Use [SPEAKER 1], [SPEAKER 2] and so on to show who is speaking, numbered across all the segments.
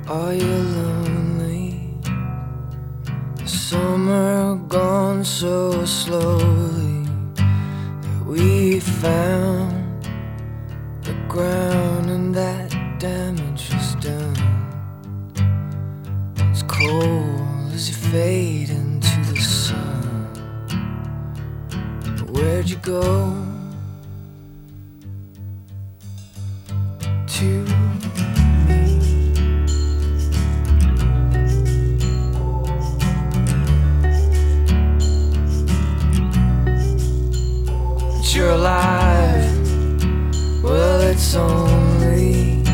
[SPEAKER 1] Are you lonely? The summer gone so slowly that we found the ground and that damage was done. It's cold as you fade into the sun. But where'd you go? To you're alive, well it's only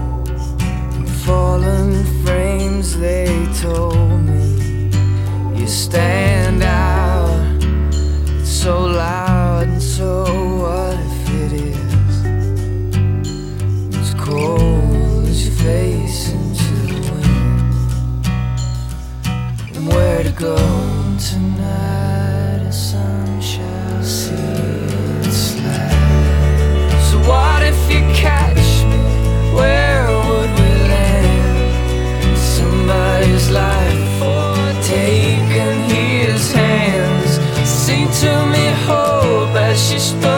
[SPEAKER 1] fallen frames, they told me. You stand out, it's so loud, and so what if it is? It's cold as you face into the wind. And where to go tonight, a sun shall see. What if you catch me? Where would we land? Somebody's life taken his hands. Sing to me hope as she spoke.